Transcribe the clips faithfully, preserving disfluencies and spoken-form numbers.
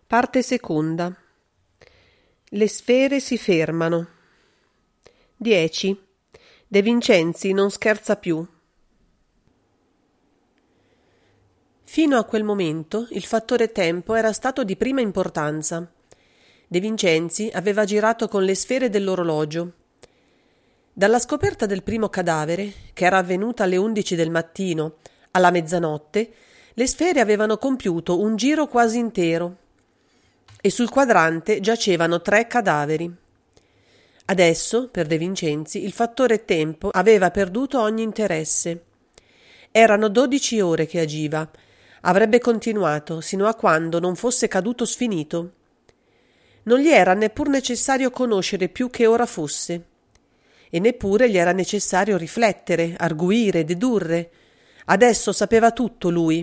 Parte seconda. Le sfere si fermano. dieci. De Vincenzi non scherza più. Fino a quel momento il fattore tempo era stato di prima importanza. De Vincenzi aveva girato con le sfere dell'orologio. Dalla scoperta del primo cadavere, che era avvenuta alle undici del mattino, alla mezzanotte, le sfere avevano compiuto un giro quasi intero e sul quadrante giacevano tre cadaveri. Adesso, per De Vincenzi, il fattore tempo aveva perduto ogni interesse. Erano dodici ore che agiva. Avrebbe continuato sino a quando non fosse caduto sfinito. Non gli era neppur necessario conoscere più che ora fosse. E neppure gli era necessario riflettere, arguire, dedurre. Adesso sapeva tutto lui.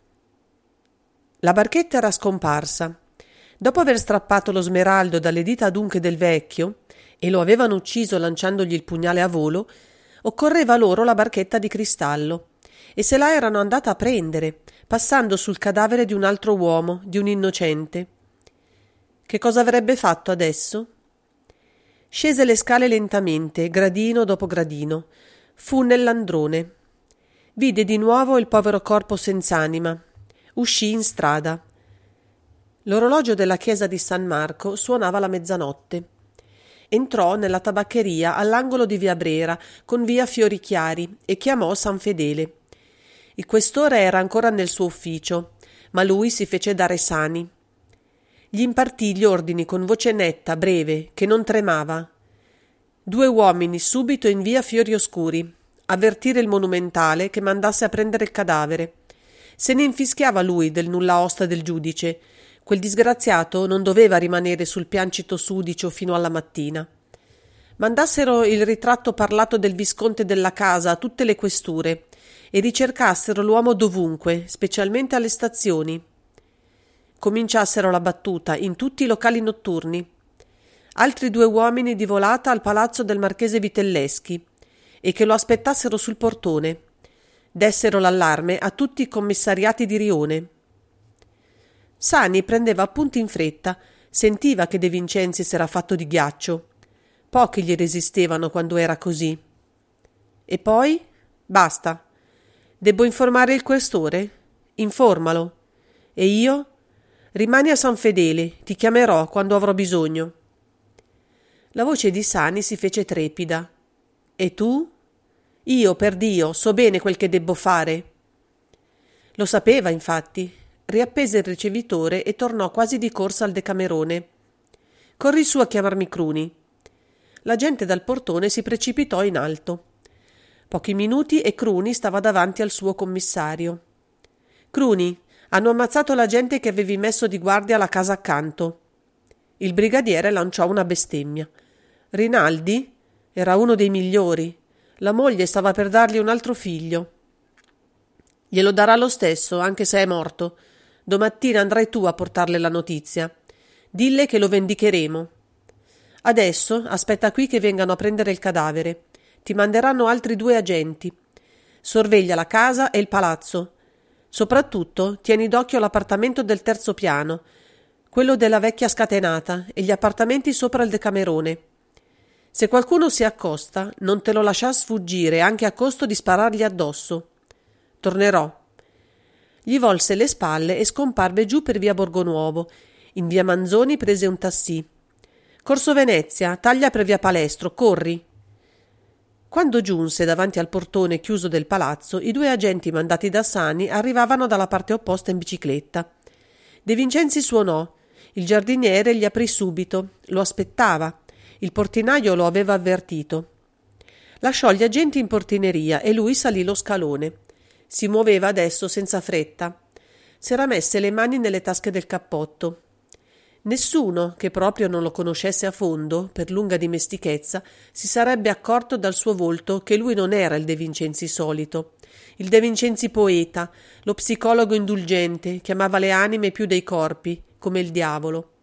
La barchetta era scomparsa. Dopo aver strappato lo smeraldo dalle dita adunche del vecchio, e lo avevano ucciso lanciandogli il pugnale a volo, occorreva loro la barchetta di cristallo, e se la erano andata a prendere, passando sul cadavere di un altro uomo, di un innocente. Che cosa avrebbe fatto adesso? Scese le scale lentamente, gradino dopo gradino. Fu nell'androne. Vide di nuovo il povero corpo senz'anima. Uscì in strada. L'orologio della chiesa di San Marco suonava la mezzanotte. Entrò nella tabaccheria all'angolo di via Brera con via Fiorichiari e chiamò San Fedele. Il questore era ancora nel suo ufficio, ma lui si fece dare Sani. Gli impartì gli ordini con voce netta, breve, che non tremava. Due uomini subito in via Fiori Oscuri, avvertire il monumentale che mandasse a prendere il cadavere. Se ne infischiava lui del nulla osta del giudice. Quel disgraziato non doveva rimanere sul piancito sudicio fino alla mattina. Mandassero il ritratto parlato del visconte della casa a tutte le questure e ricercassero l'uomo dovunque, specialmente alle stazioni. Cominciassero la battuta in tutti i locali notturni. Altri due uomini di volata al palazzo del marchese Vitelleschi e che lo aspettassero sul portone. Dessero l'allarme a tutti i commissariati di Rione. Sani prendeva appunti in fretta, sentiva che De Vincenzi s'era fatto di ghiaccio. Pochi gli resistevano quando era così. E poi? Basta. Debbo informare il questore? Informalo. E io? Rimani a San Fedele, ti chiamerò quando avrò bisogno. La voce di Sani si fece trepida. E tu? Io, per Dio, so bene quel che debbo fare. Lo sapeva, infatti. Riappese il ricevitore e tornò quasi di corsa al Decamerone. Corri su a chiamarmi Cruni. La gente dal portone si precipitò in alto. Pochi minuti e Cruni stava davanti al suo commissario. Cruni, hanno ammazzato la gente che avevi messo di guardia alla casa accanto. Il brigadiere lanciò una bestemmia. Rinaldi? Era uno dei migliori. La moglie stava per dargli un altro figlio. Glielo darà lo stesso, anche se è morto. Domattina andrai tu a portarle la notizia. Dille che lo vendicheremo. Adesso aspetta qui che vengano a prendere il cadavere. Ti manderanno altri due agenti. Sorveglia la casa e il palazzo. Soprattutto tieni d'occhio l'appartamento del terzo piano, quello della vecchia scatenata e gli appartamenti sopra il Decamerone. Se qualcuno si accosta, non te lo lasciar sfuggire, anche a costo di sparargli addosso. Tornerò. Gli volse le spalle e scomparve giù per via Borgonuovo. In via Manzoni prese un tassì. Corso Venezia, taglia per via Palestro, corri. Quando giunse davanti al portone chiuso del palazzo, i due agenti mandati da Sani arrivavano dalla parte opposta in bicicletta. De Vincenzi suonò. Il giardiniere gli aprì subito. Lo aspettava. Il portinaio lo aveva avvertito. Lasciò gli agenti in portineria e lui salì lo scalone. Si muoveva adesso senza fretta. S'era messe le mani nelle tasche del cappotto. Nessuno, che proprio non lo conoscesse a fondo, per lunga dimestichezza, si sarebbe accorto dal suo volto che lui non era il De Vincenzi solito. Il De Vincenzi poeta, lo psicologo indulgente, che amava le anime più dei corpi, come il diavolo.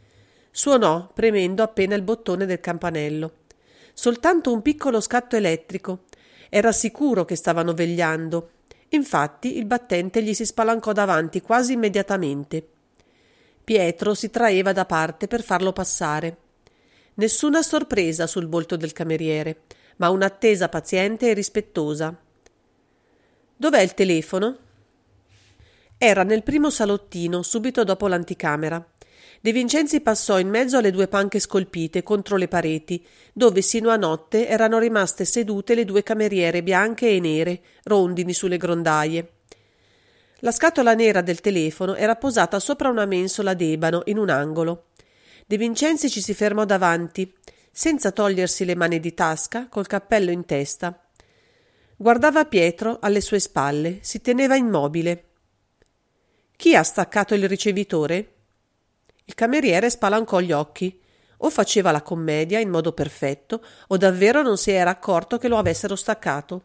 Suonò, premendo appena il bottone del campanello. Soltanto un piccolo scatto elettrico. Era sicuro che stavano vegliando. Infatti il battente gli si spalancò davanti quasi immediatamente. Pietro si traeva da parte per farlo passare. Nessuna sorpresa sul volto del cameriere, ma un'attesa paziente e rispettosa. «Dov'è il telefono?» Era nel primo salottino, subito dopo l'anticamera. De Vincenzi passò in mezzo alle due panche scolpite contro le pareti, dove sino a notte erano rimaste sedute le due cameriere bianche e nere, rondini sulle grondaie. La scatola nera del telefono era posata sopra una mensola d'ebano in un angolo. De Vincenzi ci si fermò davanti, senza togliersi le mani di tasca, col cappello in testa. Guardava Pietro alle sue spalle, si teneva immobile. «Chi ha staccato il ricevitore?» Il cameriere spalancò gli occhi. O faceva la commedia in modo perfetto, o davvero non si era accorto che lo avessero staccato.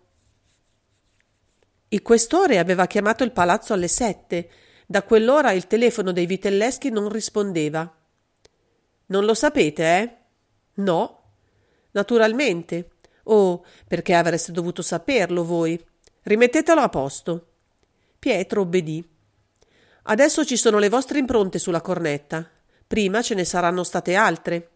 Il questore aveva chiamato il palazzo alle sette. Da quell'ora il telefono dei Vitelleschi non rispondeva. «Non lo sapete, eh?» «No». «Naturalmente. Oh, perché avreste dovuto saperlo voi. Rimettetelo a posto». Pietro obbedì. «Adesso ci sono le vostre impronte sulla cornetta. Prima ce ne saranno state altre».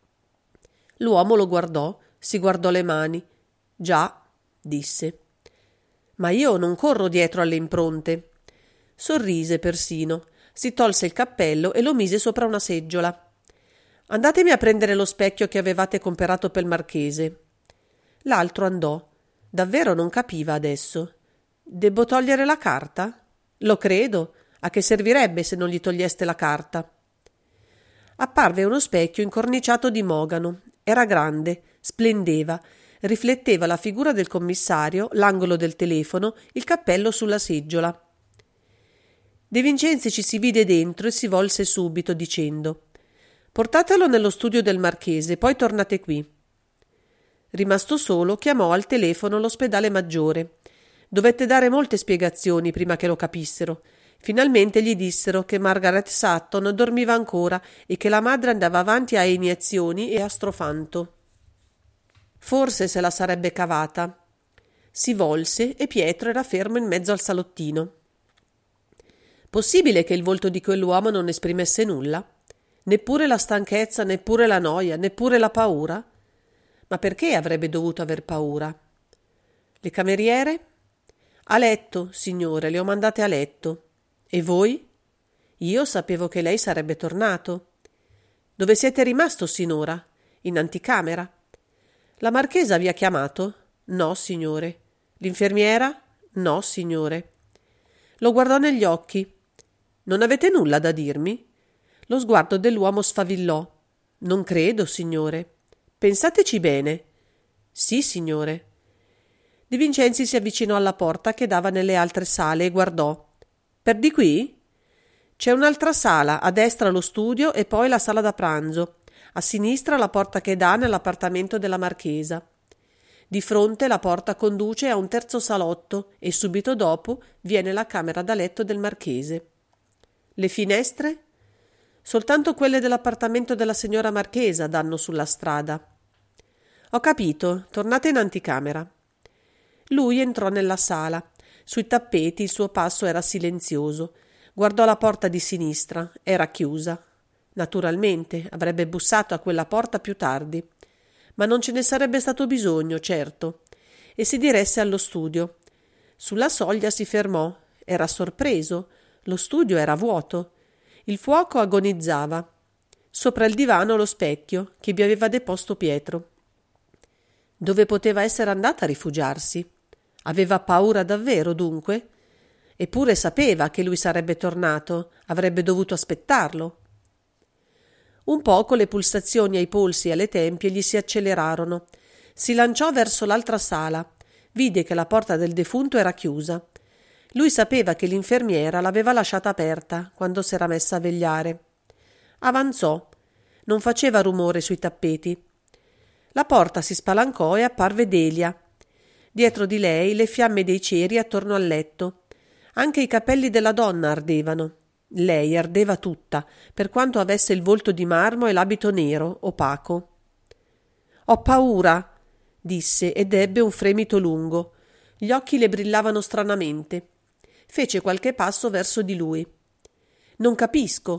L'uomo lo guardò, si guardò le mani. «Già», disse. «Ma io non corro dietro alle impronte». Sorrise persino, si tolse il cappello e lo mise sopra una seggiola. «Andatemi a prendere lo specchio che avevate comperato pel marchese». L'altro andò. Davvero non capiva adesso. «Debbo togliere la carta?» «Lo credo. A che servirebbe se non gli toglieste la carta?» Apparve uno specchio incorniciato di mogano. Era grande, splendeva, rifletteva la figura del commissario, l'angolo del telefono, il cappello sulla seggiola. De Vincenzi ci si vide dentro e si volse subito, dicendo: «Portatelo nello studio del marchese, poi tornate qui». Rimasto solo, chiamò al telefono l'ospedale maggiore. Dovette dare molte spiegazioni prima che lo capissero. Finalmente gli dissero che Margaret Sutton dormiva ancora e che la madre andava avanti a iniezioni e a strofanto. Forse se la sarebbe cavata. Si volse e Pietro era fermo in mezzo al salottino. Possibile che il volto di quell'uomo non esprimesse nulla? Neppure la stanchezza, neppure la noia, neppure la paura? Ma perché avrebbe dovuto aver paura? Le cameriere? «A letto, signore, le ho mandate a letto». «E voi?» «Io sapevo che lei sarebbe tornato». «Dove siete rimasto sinora?» «In anticamera». «La marchesa vi ha chiamato?» «No, signore». «L'infermiera?» «No, signore». Lo guardò negli occhi. «Non avete nulla da dirmi?» Lo sguardo dell'uomo sfavillò. «Non credo, signore». «Pensateci bene». «Sì, signore». De Vincenzi si avvicinò alla porta che dava nelle altre sale e guardò. «Per di qui?» «C'è un'altra sala, a destra lo studio e poi la sala da pranzo, a sinistra la porta che dà nell'appartamento della marchesa. Di fronte la porta conduce a un terzo salotto e subito dopo viene la camera da letto del marchese». «Le finestre?» «Soltanto quelle dell'appartamento della signora marchesa danno sulla strada». «Ho capito, tornate in anticamera». Lui entrò nella sala. Sui tappeti il suo passo era silenzioso. Guardò la porta di sinistra. Era chiusa. Naturalmente avrebbe bussato a quella porta più tardi. Ma non ce ne sarebbe stato bisogno, certo. E si diresse allo studio. Sulla soglia si fermò. Era sorpreso. Lo studio era vuoto. Il fuoco agonizzava. Sopra il divano lo specchio che vi aveva deposto Pietro. Dove poteva essere andata a rifugiarsi? Aveva paura davvero, dunque? Eppure sapeva che lui sarebbe tornato, avrebbe dovuto aspettarlo. Un poco le pulsazioni ai polsi e alle tempie gli si accelerarono. Si lanciò verso l'altra sala. Vide che la porta del defunto era chiusa. Lui sapeva che l'infermiera l'aveva lasciata aperta quando s'era messa a vegliare. Avanzò. Non faceva rumore sui tappeti. La porta si spalancò e apparve Delia. Dietro di lei le fiamme dei ceri attorno al letto. Anche i capelli della donna ardevano. Lei ardeva tutta, per quanto avesse il volto di marmo e l'abito nero, opaco. «Ho paura», disse ed ebbe un fremito lungo. Gli occhi le brillavano stranamente. Fece qualche passo verso di lui. «Non capisco.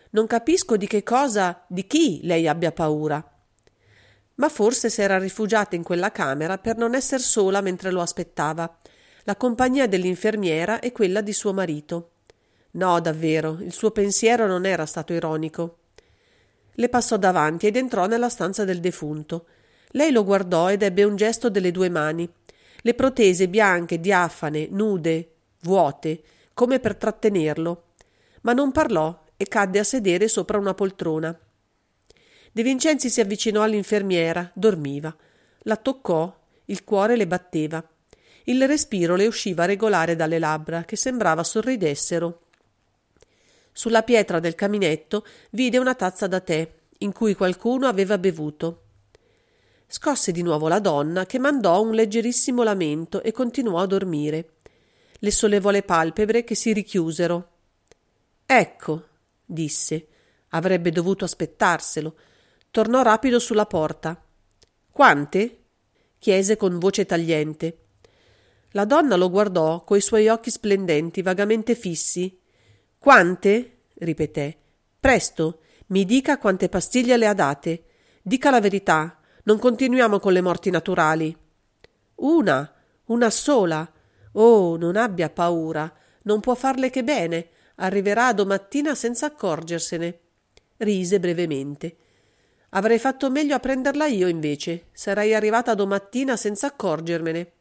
Non capisco di che cosa, di chi lei abbia paura. Ma forse s'era rifugiata in quella camera per non esser sola mentre lo aspettava. La compagnia dell'infermiera e quella di suo marito. No, davvero, il suo pensiero non era stato ironico. Le passò davanti ed entrò nella stanza del defunto. Lei lo guardò ed ebbe un gesto delle due mani. Le protese bianche, diafane, nude, vuote, come per trattenerlo. Ma non parlò e cadde a sedere sopra una poltrona. De Vincenzi si avvicinò all'infermiera, dormiva. La toccò, il cuore le batteva. Il respiro le usciva regolare dalle labbra, che sembrava sorridessero. Sulla pietra del caminetto vide una tazza da tè, in cui qualcuno aveva bevuto. Scosse di nuovo la donna, che mandò un leggerissimo lamento e continuò a dormire. Le sollevò le palpebre, che si richiusero. «Ecco», disse, avrebbe dovuto aspettarselo. Tornò rapido sulla porta. «Quante?» chiese con voce tagliente. La donna lo guardò coi suoi occhi splendenti, vagamente fissi. «Quante?» ripeté. «Presto, mi dica quante pastiglie le ha date. Dica la verità. Non continuiamo con le morti naturali». «Una, una sola. Oh, non abbia paura. Non può farle che bene. Arriverà domattina senza accorgersene». Rise brevemente. «Avrei fatto meglio a prenderla io, invece. Sarei arrivata domattina senza accorgermene».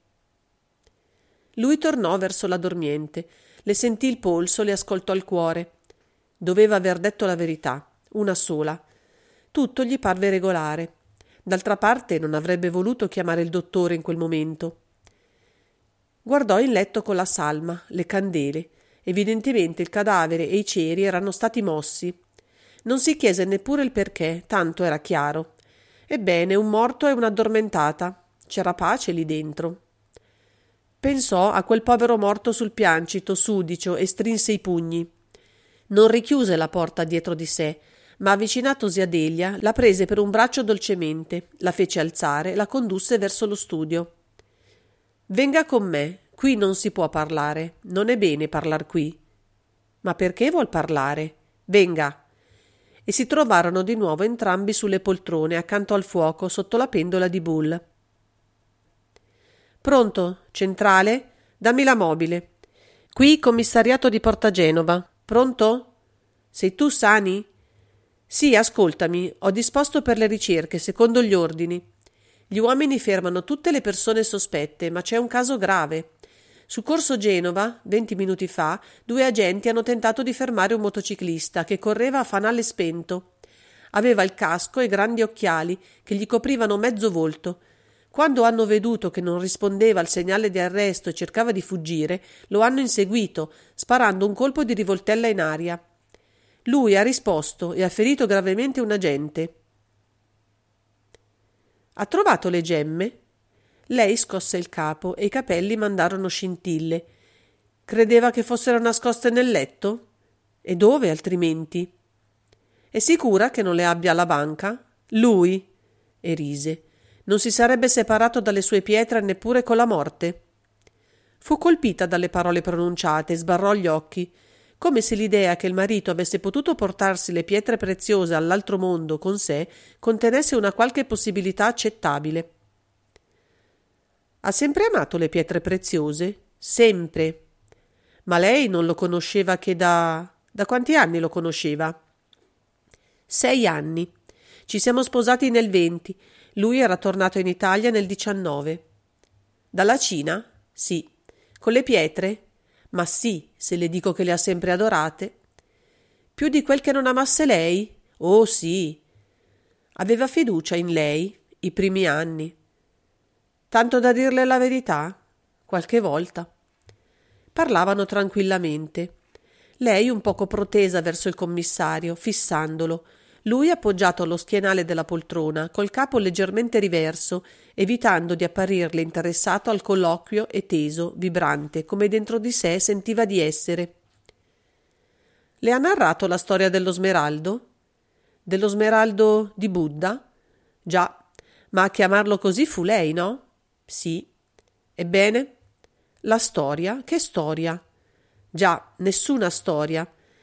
Lui tornò verso la dormiente. Le sentì il polso, le ascoltò il cuore. Doveva aver detto la verità, una sola. Tutto gli parve regolare. D'altra parte non avrebbe voluto chiamare il dottore in quel momento. Guardò il letto con la salma, le candele. Evidentemente il cadavere e i ceri erano stati mossi. Non si chiese neppure il perché, tanto era chiaro. Ebbene, un morto e un'addormentata. C'era pace lì dentro. Pensò a quel povero morto sul piancito, sudicio, e strinse i pugni. Non richiuse la porta dietro di sé, ma avvicinatosi a Delia, la prese per un braccio dolcemente, la fece alzare, la condusse verso lo studio. «Venga con me, qui non si può parlare, non è bene parlar qui». «Ma perché vuol parlare? Venga». E si trovarono di nuovo entrambi sulle poltrone, accanto al fuoco, sotto la pendola di Bull. «Pronto? Centrale? Dammi la mobile. Qui commissariato di Porta Genova. Pronto? Sei tu, Sani? Sì, ascoltami, ho disposto per le ricerche, secondo gli ordini. Gli uomini fermano tutte le persone sospette, ma c'è un caso grave. Su Corso Genova, venti minuti fa, due agenti hanno tentato di fermare un motociclista che correva a fanale spento. Aveva il casco e grandi occhiali che gli coprivano mezzo volto. Quando hanno veduto che non rispondeva al segnale di arresto e cercava di fuggire, lo hanno inseguito, sparando un colpo di rivoltella in aria. Lui ha risposto e ha ferito gravemente un agente. Ha trovato le gemme? Lei scosse il capo e i capelli mandarono scintille. Credeva che fossero nascoste nel letto? E dove altrimenti? È sicura che non le abbia alla banca? Lui? E rise. Non si sarebbe separato dalle sue pietre neppure con la morte. Fu colpita dalle parole pronunciate e sbarrò gli occhi, come se l'idea che il marito avesse potuto portarsi le pietre preziose all'altro mondo con sé contenesse una qualche possibilità accettabile. Ha sempre amato le pietre preziose? Sempre. Ma lei non lo conosceva che da... Da quanti anni lo conosceva? Sei anni. Ci siamo sposati nel venti. Lui era tornato in Italia nel diciannove. Dalla Cina? Sì. Con le pietre? Ma sì, se le dico che le ha sempre adorate. Più di quel che non amasse lei? Oh sì. Aveva fiducia in lei, i primi anni. Tanto da dirle la verità? Qualche volta. Parlavano tranquillamente. Lei un poco protesa verso il commissario, fissandolo. Lui appoggiato allo schienale della poltrona, col capo leggermente riverso, evitando di apparirle interessato al colloquio e teso, vibrante, come dentro di sé sentiva di essere. Le ha narrato la storia dello smeraldo? Dello smeraldo di Buddha? Già, ma a chiamarlo così fu lei, no? Sì. Ebbene? La storia? Che storia? Già, nessuna storia.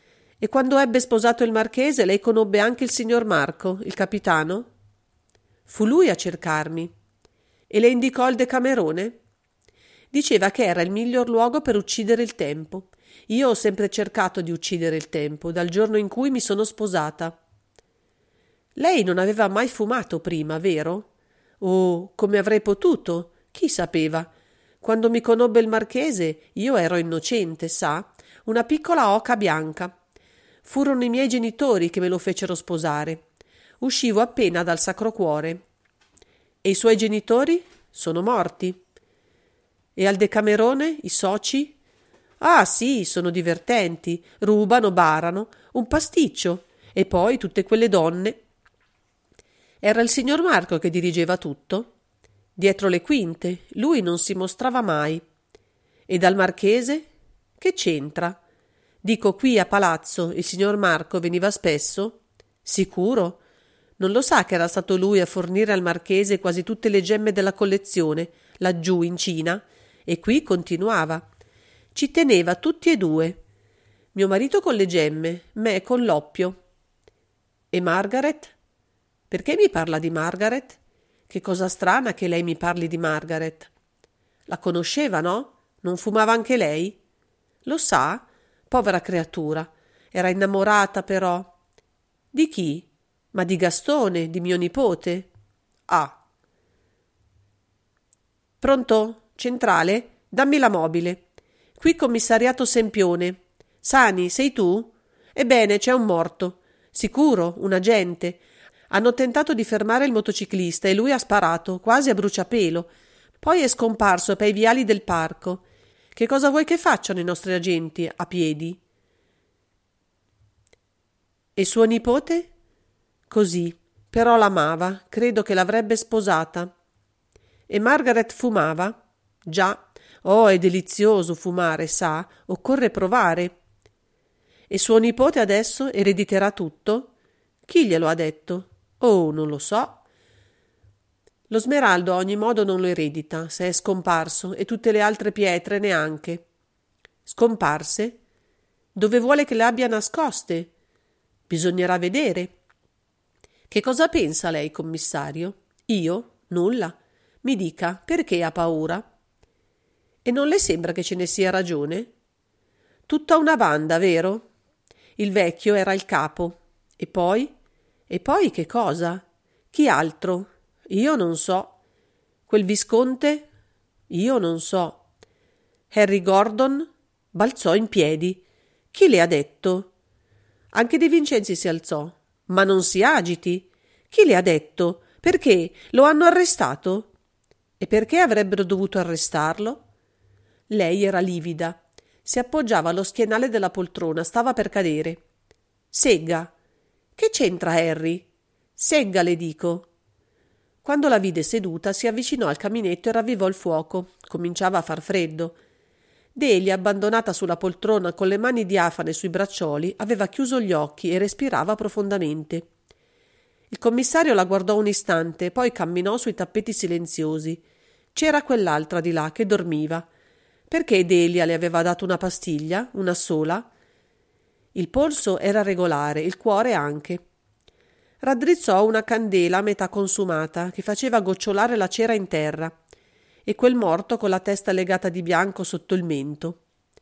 E quando ebbe sposato il marchese, lei conobbe anche il signor Marco, il capitano? Fu lui a cercarmi. E le indicò il Decamerone? Diceva che era il miglior luogo per uccidere il tempo. Io ho sempre cercato di uccidere il tempo, dal giorno in cui mi sono sposata. Lei non aveva mai fumato prima, vero? Oh, come avrei potuto? Chi sapeva? Quando mi conobbe il marchese, io ero innocente, sa? Una piccola oca bianca. Furono i miei genitori che me lo fecero sposare. Uscivo appena dal Sacro Cuore. E i suoi genitori? Sono morti. E al Decamerone, i soci? Ah, sì, sono divertenti. Rubano, barano. Un pasticcio. E poi tutte quelle donne. Era il signor Marco che dirigeva tutto? Dietro le quinte, lui non si mostrava mai. E dal marchese? Che c'entra? Dico, qui a palazzo il signor Marco veniva spesso? Sicuro? Non lo sa che era stato lui a fornire al marchese quasi tutte le gemme della collezione, laggiù in Cina? E qui continuava. Ci teneva tutti e due. Mio marito con le gemme, me con l'oppio. E Margaret? Perché mi parla di Margaret? Che cosa strana che lei mi parli di Margaret. La conosceva, no? Non fumava anche lei? Lo sa? Povera creatura. Era innamorata, però. Di chi? Ma di Gastone, di mio nipote. Ah. Pronto? Centrale? Dammi la mobile. Qui commissariato Sempione. Sani, sei tu? Ebbene, c'è un morto. Sicuro, un agente. Hanno tentato di fermare il motociclista e lui ha sparato, quasi a bruciapelo. Poi è scomparso per i viali del parco. Che cosa vuoi che facciano i nostri agenti a piedi? E suo nipote? Così, però l'amava, credo che l'avrebbe sposata. E Margaret fumava? Già. Oh, è delizioso fumare, sa, occorre provare. E suo nipote adesso erediterà tutto? Chi glielo ha detto? Oh, non lo so. Lo smeraldo a ogni modo non lo eredita, se è scomparso, e tutte le altre pietre neanche. Scomparse? Dove vuole che le abbia nascoste? Bisognerà vedere. Che cosa pensa lei, commissario? Io? Nulla. Mi dica, perché ha paura? E non le sembra che ce ne sia ragione? Tutta una banda, vero? Il vecchio era il capo. E poi? E poi che cosa? Chi altro? Io non so. Quel visconte? Io non so. Harry Gordon? Balzò in piedi. Chi le ha detto? Anche De Vincenzi si alzò. Ma non si agiti. Chi le ha detto? Perché? Lo hanno arrestato? E perché avrebbero dovuto arrestarlo? Lei era livida. Si appoggiava allo schienale della poltrona, stava per cadere. Segga. Che c'entra Harry? Segga, le dico. Quando la vide seduta, si avvicinò al caminetto e ravvivò il fuoco. Cominciava a far freddo. Delia, abbandonata sulla poltrona con le mani diafane sui braccioli, aveva chiuso gli occhi e respirava profondamente. Il commissario la guardò un istante, poi camminò sui tappeti silenziosi. C'era quell'altra di là che dormiva. Perché Delia le aveva dato una pastiglia, una sola? Il polso era regolare, il cuore anche. Raddrizzò una candela a metà consumata che faceva gocciolare la cera in terra e quel morto con la testa legata di bianco sotto il mento.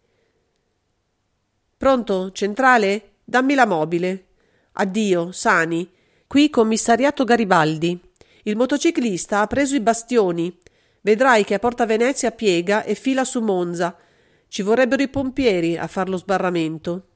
Pronto, centrale? Dammi la mobile. Addio, Sani. Qui commissariato Garibaldi. Il motociclista ha preso i bastioni. Vedrai che a Porta Venezia piega e fila su Monza. Ci vorrebbero i pompieri a far lo sbarramento.